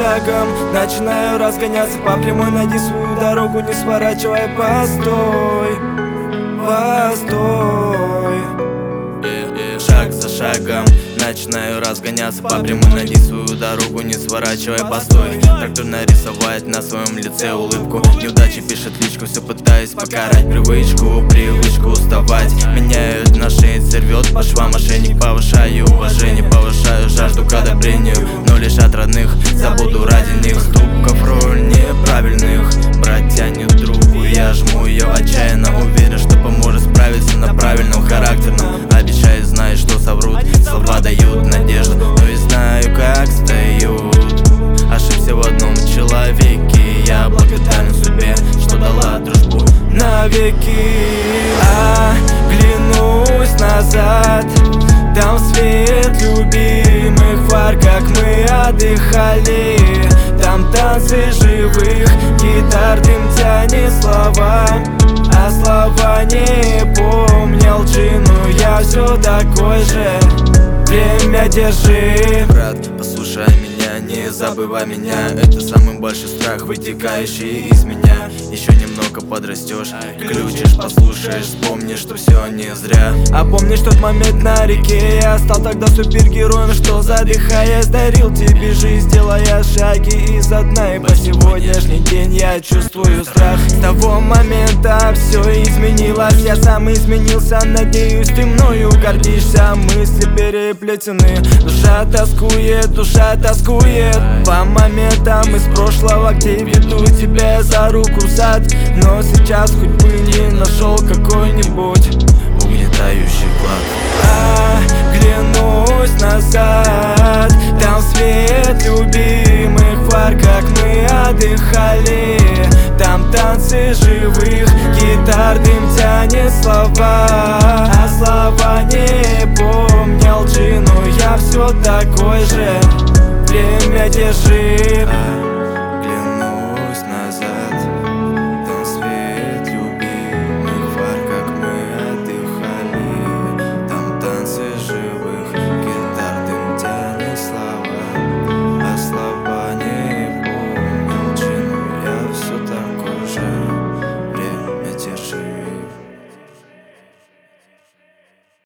шагом начинаю разгоняться по прямой, найди свою дорогу, не сворачивай. Постой, постой. Шаг за шагом начинаю разгоняться по прямой, найди свою дорогу, не сворачивай. Постой. Так трудно рисовать на своем лице улыбку. Неудачи пишет личку, все пытаюсь покарать привычку уставать. Меняю отношения, рвет по швам мошенник. Повышаю уважение, повышаю жажду к одобрению, но лишь от родных забуду ради них. Ступков роль неправильных, брат тянет другу, я жму ее отчаянно, уверен, что поможет справиться на правильном характерном. Обещаю, знаю, что соврут, слова дают надежду, но и знаю, как встают. Ошибся в одном человеке, я благодарен судьбе, что дала дружбу навеки. Оглянусь назад, там свет любимых фар, как мы отдыхали. Там танцы живых гитар, дым тянет слова, а слова не помнил лжи, но я все такой же. Время держи, брат, послушай меня, не забывай меня. Это самый большой страх, вытекающий из меня. Еще немного подрастешь, включишь, послушаешь, вспомнишь, что все не зря. А помнишь тот момент на реке? Я стал тогда супергероем, что задыхаясь дарил тебе жизнь, делая шаги из дна. И по сегодняшний день я чувствую страх. С того момента все изменилось, я сам изменился. Надеюсь, ты мною гордишься, мысли переплетены. Душа тоскует по моментам из прошлого, где веду тебя за руку в сад. Но сейчас хоть бы не нашел какой-нибудь угнетающий клад. Оглянусь назад, там свет любимых фар, как мы отдыхали. Там танцы живых гитар, дым тянет слова, а слова не помнил лжи, но я все такой же. Время держи.